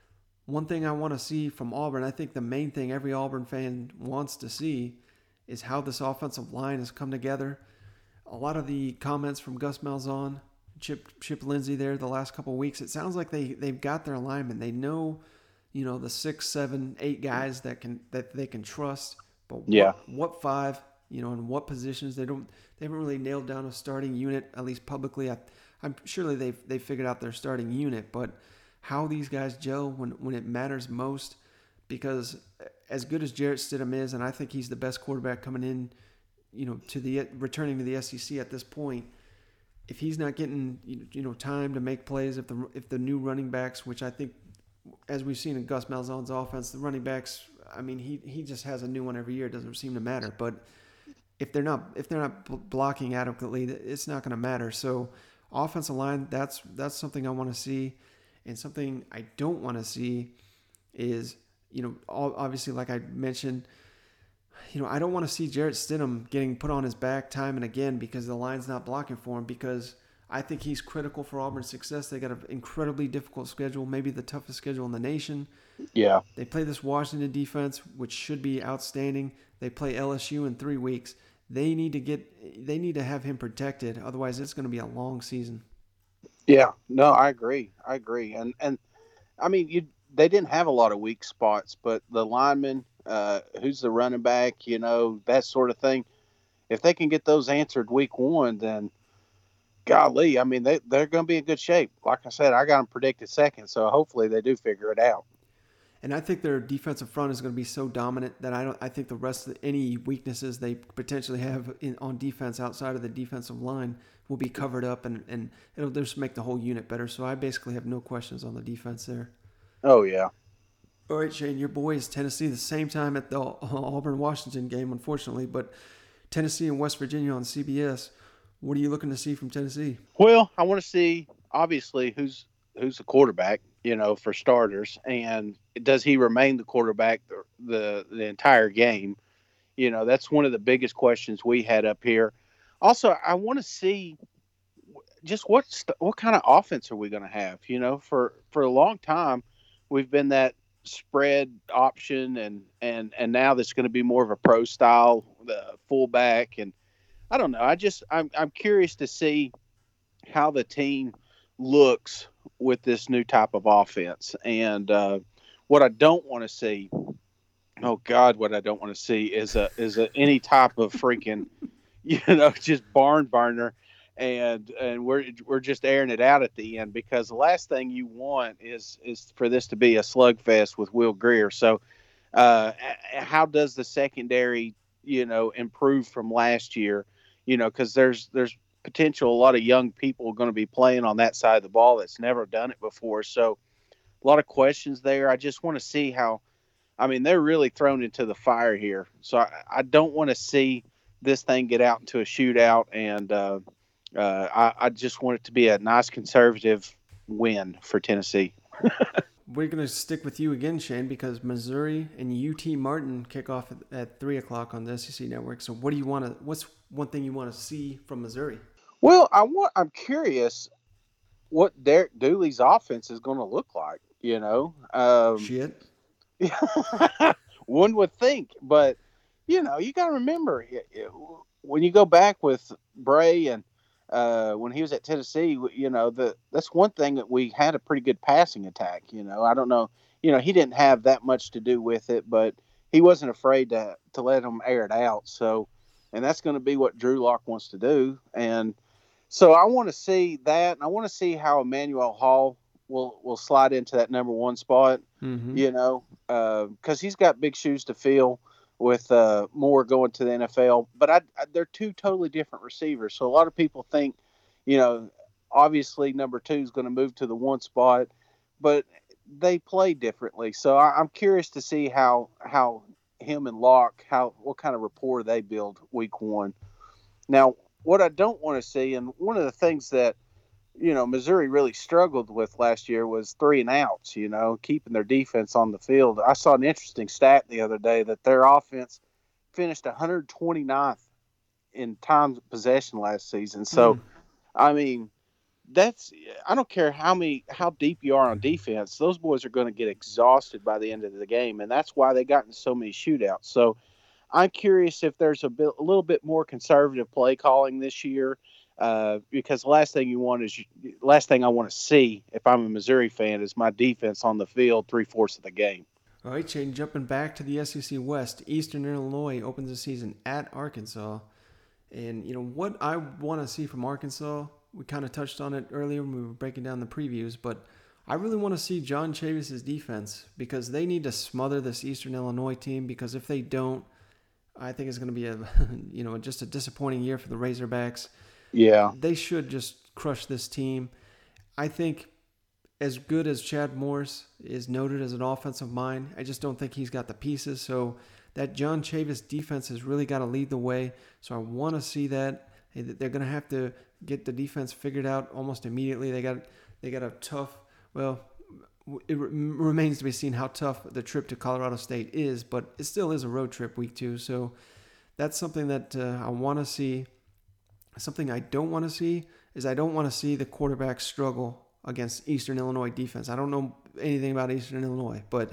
One thing I want to see from Auburn, I think the main thing every Auburn fan wants to see, is how this offensive line has come together. A lot of the comments from Gus Malzahn, Chip Chip Lindsey there the last couple of weeks, it sounds like they they've got their alignment. They know, you know, the six, seven, eight guys that can that they can trust. But what, yeah. what five, you know, in what positions they don't they haven't really nailed down a starting unit, at least publicly. I, I'm surely they've they figured out their starting unit, but how these guys gel when, when it matters most, because as good as Jarrett Stidham is, and I think he's the best quarterback coming in, you know, to the returning to the S E C at this point, if he's not getting, you know, time to make plays, if the if the new running backs, which I think, as we've seen in Gus Malzahn's offense, the running backs, I mean, he he just has a new one every year. It doesn't seem to matter. But if they're not if they're not blocking adequately, it's not going to matter. So offensive line, that's that's something I want to see. And something I don't want to see is, you know, obviously, like I mentioned, you know, I don't want to see Jarrett Stidham getting put on his back time and again because the line's not blocking for him, because I think he's critical for Auburn's success. They got an incredibly difficult schedule, maybe the toughest schedule in the nation. Yeah. They play this Washington defense, which should be outstanding. They play L S U in three weeks. They need to get, they need to have him protected. Otherwise, it's going to be a long season. Yeah, no, I agree. I agree. And, and I mean, you they didn't have a lot of weak spots, but the lineman, uh, who's the running back, you know, that sort of thing, if they can get those answered week one, then golly, I mean, they, they're going to be in good shape. Like I said, I got them predicted second, so hopefully they do figure it out. And I think their defensive front is going to be so dominant that I don't. I think the rest of the, any weaknesses they potentially have in, on defense outside of the defensive line will be covered up, and, and it'll just make the whole unit better. So I basically have no questions on the defense there. Oh, yeah. All right, Shane, your boys, Tennessee, the same time at the Auburn-Washington game, unfortunately, but Tennessee and West Virginia on C B S. What are you looking to see from Tennessee? Well, I want to see, obviously, who's who's the quarterback, you know, for starters, and does he remain the quarterback the, the the entire game? You know, that's one of the biggest questions we had up here. Also, I want to see just what what kind of offense are we going to have? You know, for for a long time, we've been that spread option, and and and now that's going to be more of a pro style, the fullback, and I don't know. I just I'm I'm curious to see how the team looks with this new type of offense. And uh, what I don't want to see, oh God, what I don't want to see is a is a any type of freaking, you know, just barn burner, and and we're we're just airing it out at the end, because the last thing you want is is for this to be a slugfest with Will Grier. So, uh, how does the secondary, you know, improve from last year? You know, because there's there's potential, a lot of young people are going to be playing on that side of the ball that's never done it before. So a lot of questions there. I just want to see how, I mean, they're really thrown into the fire here. So I, I don't want to see this thing get out into a shootout. And uh, uh, I, I just want it to be a nice conservative win for Tennessee. We're going to stick with you again, Shane, because Missouri and U T Martin kick off at, at three o'clock on the S E C Network. So what do you want to, what's one thing you want to see from Missouri? Well, I want, I'm curious what Derek Dooley's offense is going to look like, you know? Um, Shit. One would think, but, you know, you got to remember, when you go back with Bray and uh, when he was at Tennessee, you know, the that's one thing that we had a pretty good passing attack, you know. I don't know, you know, he didn't have that much to do with it, but he wasn't afraid to, to let them air it out. So, and that's going to be what Drew Lock wants to do. And so I want to see that, and I want to see how Emmanuel Hall will will slide into that number one spot, mm-hmm. you know, because uh, he's got big shoes to fill with uh, Moore going to the N F L. But I, I, they're two totally different receivers. So a lot of people think, you know, obviously number two is going to move to the one spot, but they play differently. So I, I'm curious to see how how him and Locke, how what kind of rapport they build week one. Now, what I don't want to see, and one of the things that, you know, Missouri really struggled with last year was three and outs, you know, keeping their defense on the field. I saw an interesting stat the other day that their offense finished one hundred twenty-ninth in time of possession last season. So, mm. I mean, that's, I don't care how many, how deep you are on defense, those boys are going to get exhausted by the end of the game. And that's why they got in so many shootouts. So I'm curious if there's a bit, a little bit more conservative play calling this year. Uh, because the last thing you want is, last thing I want to see if I'm a Missouri fan is my defense on the field three fourths of the game. All right, Shane, jumping back to the S E C West, Eastern Illinois opens the season at Arkansas. And, you know, what I want to see from Arkansas, we kind of touched on it earlier when we were breaking down the previews, but I really want to see John Chavis' defense because they need to smother this Eastern Illinois team, because if they don't, I think it's going to be a, you know, just a disappointing year for the Razorbacks. Yeah. They should just crush this team. I think as good as Chad Morris is noted as an offensive mind, I just don't think he's got the pieces. So that John Chavis defense has really got to lead the way. So I want to see that. They're going to have to get the defense figured out almost immediately. They got they got a tough, well, it re- remains to be seen how tough the trip to Colorado State is, but it still is a road trip week two. So that's something that uh, I want to see. Something I don't want to see is I don't want to see the quarterback struggle against Eastern Illinois defense. I don't know anything about Eastern Illinois, but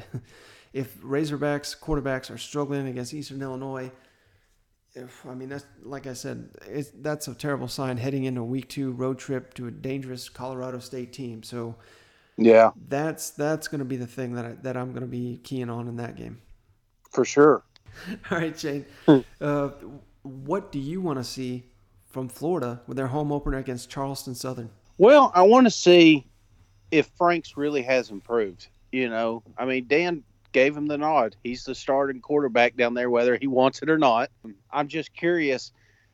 if Razorbacks quarterbacks are struggling against Eastern Illinois, if, I mean, that's, like I said, it's, that's a terrible sign heading into a week two road trip to a dangerous Colorado State team. So yeah, that's that's going to be the thing that I, that I'm going to be keying on in that game. For sure. All right, Shane. uh, what do you want to see from Florida with their home opener against Charleston Southern? Well, I want to see if Franks really has improved. You know, I mean, Dan gave him the nod. He's the starting quarterback down there, whether he wants it or not. I'm just curious,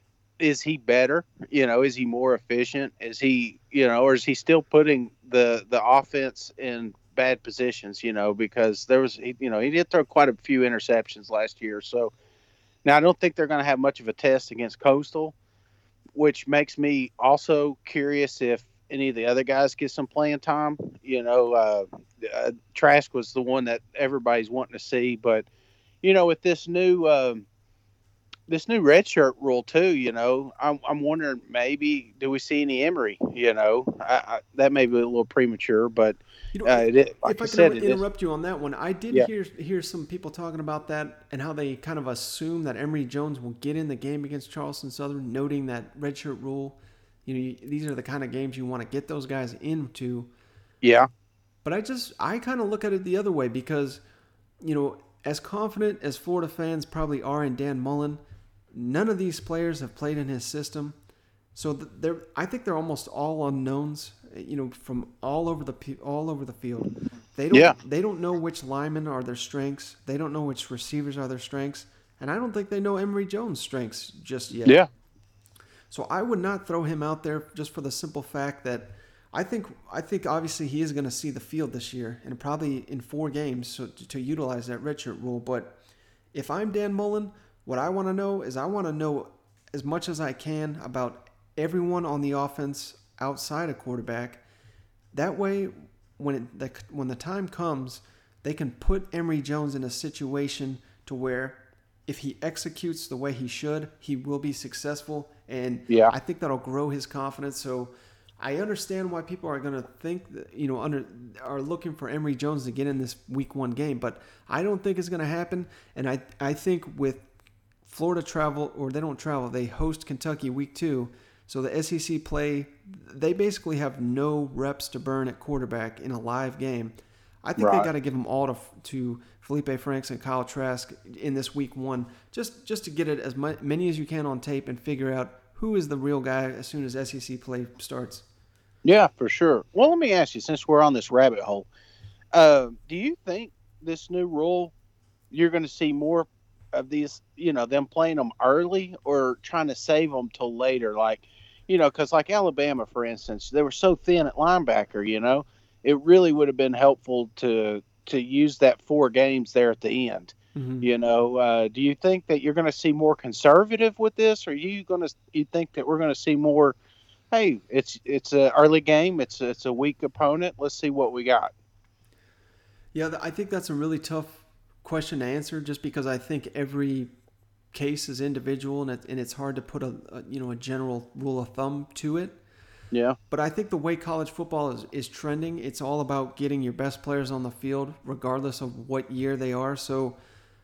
is he better? You know, is he more efficient? Is he, you know, or is he still putting the, the offense in bad positions, you know, because there was, you know, he did throw quite a few interceptions last year. So now I don't think they're going to have much of a test against Coastal, which makes me also curious if any of the other guys get some playing time. You know, uh, uh, Trask was the one that everybody's wanting to see, but you know, with this new um, this new redshirt rule too, you know, I'm, I'm wondering maybe do we see any Emory? You know, I, I, that may be a little premature, but you know, uh, it, like if I, I can said, interrupt is, you on that one, I did yeah. hear hear some people talking about that and how they kind of assume that Emory Jones will get in the game against Charleston Southern, noting that redshirt rule. You know, you, these are the kind of games you want to get those guys into. Yeah. But I just, I kind of look at it the other way because, you know, as confident as Florida fans probably are in Dan Mullen, none of these players have played in his system. So they're, I think they're almost all unknowns, you know, from all over the all over the field. They don't, yeah. they don't know which linemen are their strengths. They don't know which receivers are their strengths. And I don't think they know Emory Jones' strengths just yet. Yeah. So I would not throw him out there just for the simple fact that I think I think obviously he is going to see the field this year and probably in four games so to, to utilize that redshirt rule. But if I'm Dan Mullen, what I want to know is I want to know as much as I can about everyone on the offense outside of quarterback. That way, when it, the, when the time comes, they can put Emory Jones in a situation to where if he executes the way he should, he will be successful. And yeah. I think that'll grow his confidence. So I understand why people are going to think that, you know, under are looking for Emory Jones to get in this week one game, but I don't think it's going to happen. And I I think with Florida travel, or they don't travel, they host Kentucky week two. So the S E C play, they basically have no reps to burn at quarterback in a live game. I think right. they got to give them all to to Felipe Franks and Kyle Trask in this week one, just just to get it as many as you can on tape and figure out who is the real guy as soon as S E C play starts. Yeah, for sure. Well, let me ask you, since we're on this rabbit hole, uh, do you think this new rule, you're going to see more of these, you know, them playing them early or trying to save them till later? Like, you know, because like Alabama, for instance, they were so thin at linebacker, you know, it really would have been helpful to to use that four games there at the end. Mm-hmm. You know, uh, do you think that you're going to see more conservative with this, or are you going to you think that we're going to see more? Hey, it's it's an early game. It's it's a weak opponent. Let's see what we got. Yeah, I think that's a really tough question to answer, just because I think every case is individual, and it, and it's hard to put a, a you know a general rule of thumb to it. Yeah. But I think the way college football is, is trending, it's all about getting your best players on the field, regardless of what year they are. So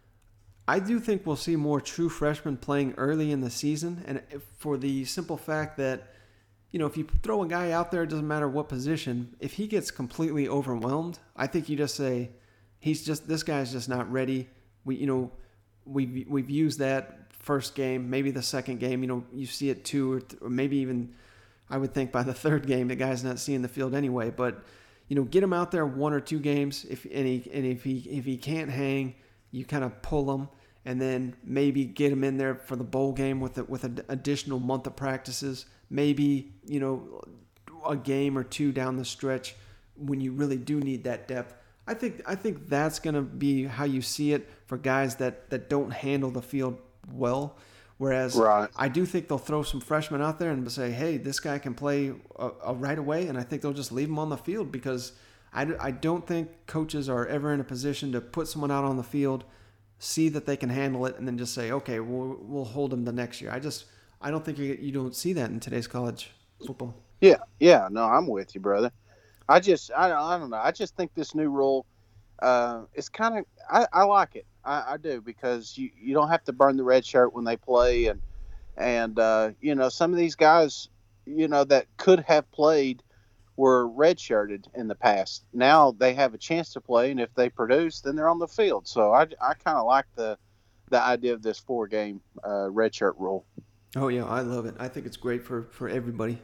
I do think we'll see more true freshmen playing early in the season, and for the simple fact that, you know, if you throw a guy out there, it doesn't matter what position, if he gets completely overwhelmed, I think you just say, he's just, this guy's just not ready. We, you know, we've, we've used that first game, maybe the second game, you know, you see it two or, th- or maybe even, I would think by the third game, the guy's not seeing the field anyway. But, you know, get him out there one or two games. If and, he, and if he if he can't hang, you kind of pull him, and then maybe get him in there for the bowl game with the, with an additional month of practices. Maybe, you know, a game or two down the stretch when you really do need that depth. I think I think that's going to be how you see it for guys that, that don't handle the field well. Whereas right. I do think they'll throw some freshmen out there and say, hey, this guy can play uh, uh, right away, and I think they'll just leave him on the field, because I, I don't think coaches are ever in a position to put someone out on the field, see that they can handle it, and then just say, okay, we'll, we'll hold them the next year. I just I don't think you, you don't see that in today's college football. Yeah, yeah, no, I'm with you, brother. I just I, I don't know. I just think this new rule uh, is kind of I, I like it. I, I do, because you, you don't have to burn the red shirt when they play, and and uh, you know, some of these guys, you know, that could have played were redshirted in the past. Now they have a chance to play, and if they produce, then they're on the field. So I, I kind of like the the idea of this four game uh, redshirt rule. Oh yeah, I love it. I think it's great for, for everybody.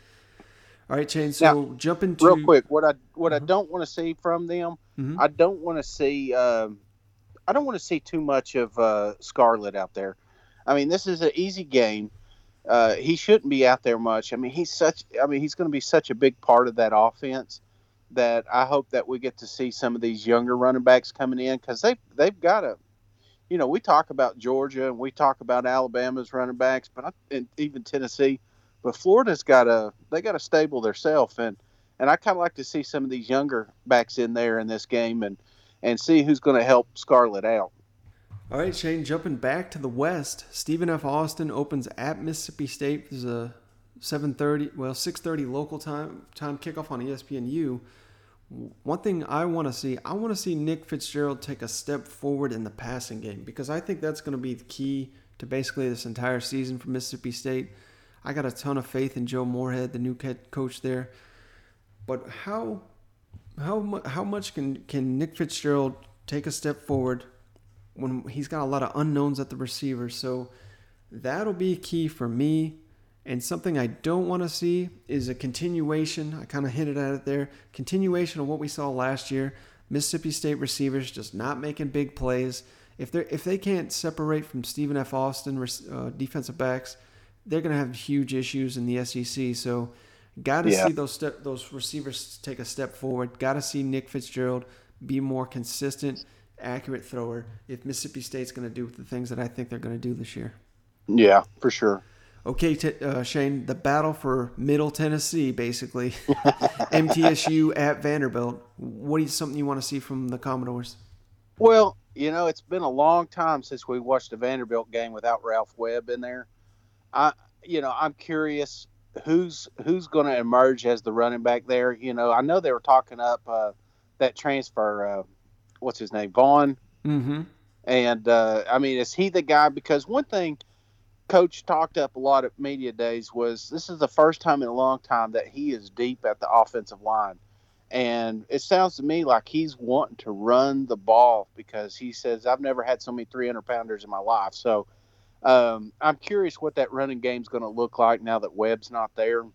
All right, Shane. So now, jump into real quick. What I what uh-huh. I don't want to see from them, mm-hmm. I don't want to see. Um, I don't want to see too much of uh, Scarlett out there. I mean, this is an easy game. Uh, he shouldn't be out there much. I mean, he's such. I mean, he's going to be such a big part of that offense that I hope that we get to see some of these younger running backs coming in, because they they've got a. You know, we talk about Georgia and we talk about Alabama's running backs, but I, and even Tennessee, but Florida's got a they got a stable themselves, and and I kind of like to see some of these younger backs in there in this game, and. and see who's going to help Scarlett out. All right, Shane, jumping back to the West, Stephen F. Austin opens at Mississippi State. There's a seven thirty, well, six thirty local time time kickoff on E S P N U. One thing I want to see, I want to see Nick Fitzgerald take a step forward in the passing game, because I think that's going to be the key to basically this entire season for Mississippi State. I got a ton of faith in Joe Moorhead, the new head coach there. But how... How mu- how much can, can Nick Fitzgerald take a step forward when he's got a lot of unknowns at the receiver? So that'll be key for me. And something I don't want to see is a continuation. I kind of hinted at it there. Continuation of what we saw last year. Mississippi State receivers just not making big plays. If they if they can't separate from Stephen F. Austin uh, defensive backs, they're going to have huge issues in the S E C. So got to Yeah. see those step, those receivers take a step forward. Got to see Nick Fitzgerald be more consistent, accurate thrower if Mississippi State's going to do the things that I think they're going to do this year. Yeah, for sure. Okay, t- uh, Shane, the battle for Middle Tennessee, basically. M T S U at Vanderbilt. What is something you want to see from the Commodores? Well, you know, it's been a long time since we watched a Vanderbilt game without Ralph Webb in there. I, you know, I'm curious who's who's going to emerge as the running back there. You know, I know they were talking up uh, that transfer. Uh, what's his name, Vaughn? Mm-hmm. And uh, I mean, is he the guy? Because one thing Coach talked up a lot at media days was this is the first time in a long time that he is deep at the offensive line. And it sounds to me like he's wanting to run the ball because he says, I've never had so many three hundred pounders in my life. So um, I'm curious what that running game is going to look like now that Webb's not there.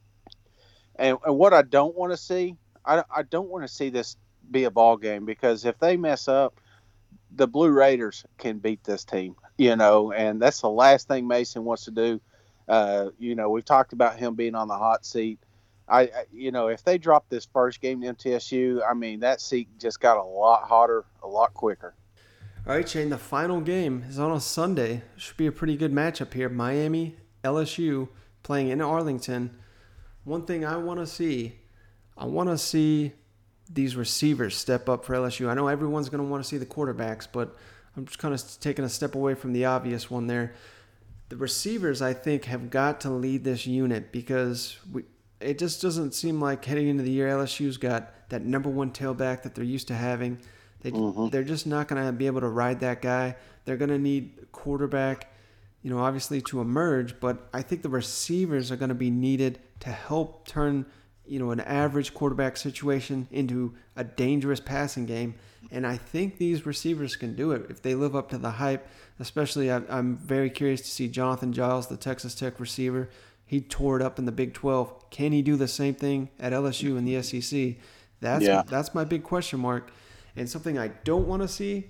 And, and what I don't want to see, I, I don't want to see this be a ball game because if they mess up, the Blue Raiders can beat this team, you know, and that's the last thing Mason wants to do. Uh, you know, we've talked about him being on the hot seat. I, I, you know, if they drop this first game to M T S U, I mean, that seat just got a lot hotter, a lot quicker. All right, Shane, the final game is on a Sunday. Should be a pretty good matchup here. Miami, L S U playing in Arlington. One thing I want to see, I want to see these receivers step up for L S U. I know everyone's going to want to see the quarterbacks, but I'm just kind of taking a step away from the obvious one there. The receivers, I think, have got to lead this unit because we, it just doesn't seem like heading into the year L S U's got that number one tailback that they're used to having. They, mm-hmm. They're just not going to be able to ride that guy. They're going to need a quarterback, you know, obviously to emerge, but I think the receivers are going to be needed to help turn, you know, an average quarterback situation into a dangerous passing game. And I think these receivers can do it if they live up to the hype. Especially, I, I'm very curious to see Jonathan Giles, the Texas Tech receiver. He tore it up in the Big twelve. Can he do the same thing at L S U and the S E C? That's yeah. that's my big question mark. And something I don't want to see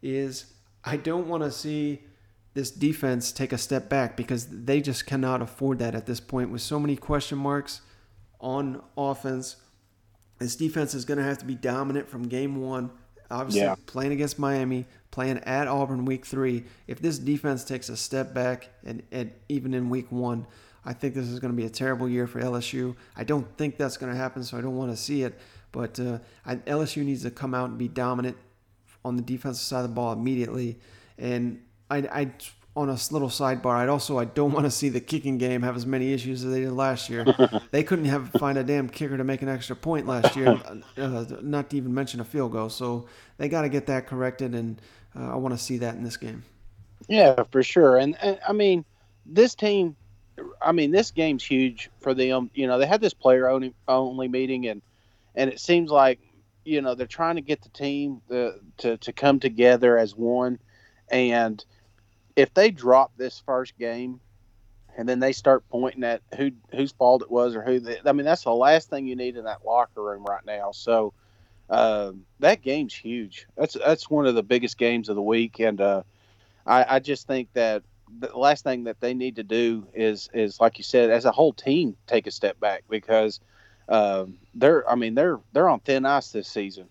is I don't want to see this defense take a step back because they just cannot afford that at this point with so many question marks on offense. This defense is going to have to be dominant from game one. Obviously, yeah. playing against Miami, playing at Auburn week three. If this defense takes a step back, and, and even in week one, I think this is going to be a terrible year for L S U. I don't think that's going to happen, so I don't want to see it. But uh, I, L S U needs to come out and be dominant on the defensive side of the ball immediately. And I, I on a little sidebar, I'd also I don't want to see the kicking game have as many issues as they did last year. They couldn't have find a damn kicker to make an extra point last year, uh, not to even mention a field goal. So they got to get that corrected, and uh, I want to see that in this game. Yeah, for sure. And, and I mean, this team, I mean, this game's huge for them. You know, they had this player only, only meeting, and and it seems like, you know, they're trying to get the team the, to to come together as one. And if they drop this first game and then they start pointing at who whose fault it was or who they, I mean, that's the last thing you need in that locker room right now. So uh, that game's huge. That's that's one of the biggest games of the week. And uh, I, I just think that the last thing that they need to do is, is like you said, as a whole team, take a step back because uh, they're, I mean, they're, they're on thin ice this season.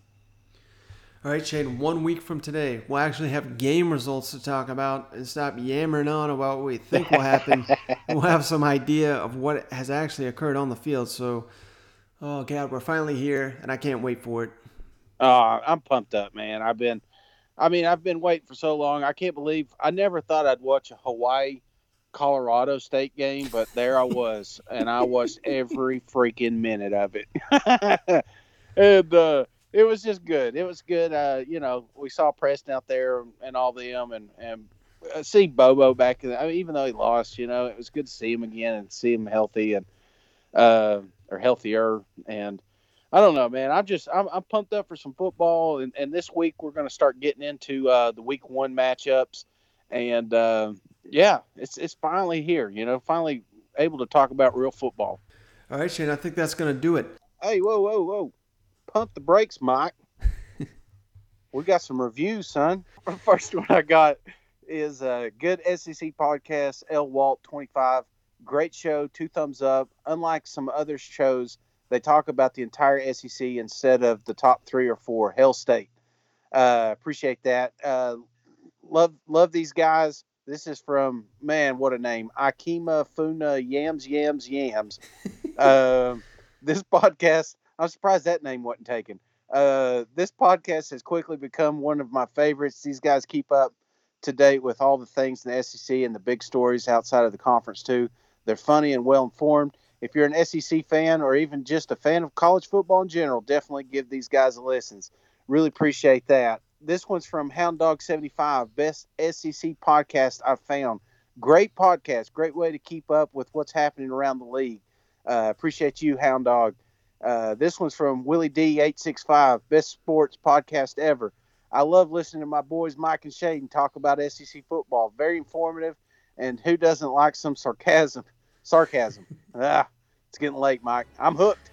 All right, Shane, one week from today, we'll actually have game results to talk about and stop yammering on about what we think will happen. We'll have some idea of what has actually occurred on the field. So, oh, God, we're finally here, and I can't wait for it. Uh, I'm pumped up, man. I've been, I mean, I've been waiting for so long. I can't believe, I never thought I'd watch a Hawaii Colorado State game, but there I was, and I watched every freaking minute of it. and, uh, It was just good. It was good. Uh, you know, we saw Preston out there and all them, and and see Bobo back. In the, I mean, even though he lost, you know, it was good to see him again and see him healthy and uh, or healthier. And I don't know, man. I'm just I'm, I'm pumped up for some football. And, and this week we're going to start getting into uh, the week one matchups. And uh, yeah, it's it's finally here. You know, finally able to talk about real football. All right, Shane. I think that's going to do it. Hey, whoa, whoa, whoa. Pump the brakes, Mike. We got some reviews, son. The first one I got is a good S E C podcast, L Walt twenty-five. Great show, two thumbs up. Unlike some other shows, they talk about the entire S E C instead of the top three or four. Hail State. Uh, appreciate that. Uh, love love these guys. This is from, man, what a name. Akima Funa Yams Yams Yams. uh, this podcast, I'm surprised that name wasn't taken. Uh, this podcast has quickly become one of my favorites. These guys keep up to date with all the things in the S E C and the big stories outside of the conference too. They're funny and well-informed. If you're an S E C fan or even just a fan of college football in general, definitely give these guys a listen. Really appreciate that. This one's from Hound Dog seventy-five, best S E C podcast I've found. Great podcast, great way to keep up with what's happening around the league. Uh, appreciate you, Hound Dog. Uh, this one's from Willie D eight six five, best sports podcast ever. I love listening to my boys Mike and Shaden talk about S E C football. Very informative, and who doesn't like some sarcasm? Sarcasm. ah, it's getting late, Mike. I'm hooked.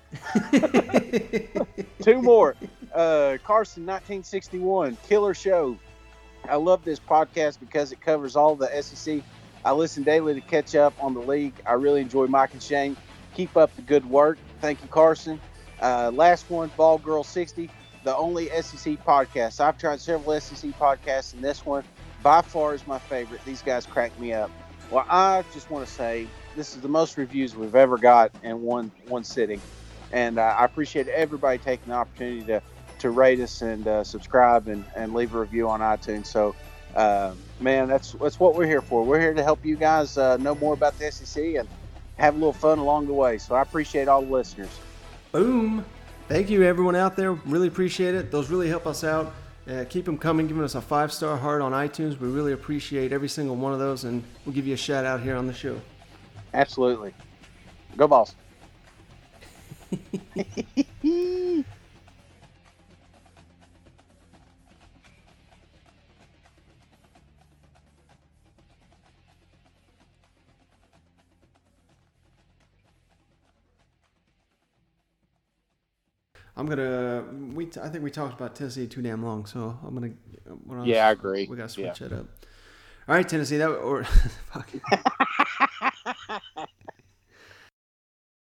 Two more. Uh, Carson, nineteen sixty-one, killer show. I love this podcast because it covers all the S E C. I listen daily to catch up on the league. I really enjoy Mike and Shane. Keep up the good work. Thank you, Carson. Uh, last one, Ball Girl sixty, the only S E C podcast. I've tried several S E C podcasts, and this one by far is my favorite. These guys crack me up. Well, I just want to say this is the most reviews we've ever got in one one sitting. And uh, I appreciate everybody taking the opportunity to to rate us and uh, subscribe and, and leave a review on iTunes. So, uh, man, that's that's what we're here for. We're here to help you guys uh, know more about the S E C and have a little fun along the way. So I appreciate all the listeners. Boom. Thank you, everyone out there. Really appreciate it. Those really help us out. Uh, keep them coming, giving us a five-star heart on iTunes. We really appreciate every single one of those, and we'll give you a shout-out here on the show. Absolutely. Go Vols. I'm gonna. We I think we talked about Tennessee too damn long, so I'm gonna. gonna yeah, I agree. We gotta switch yeah. it up. All right, Tennessee. That or fuck.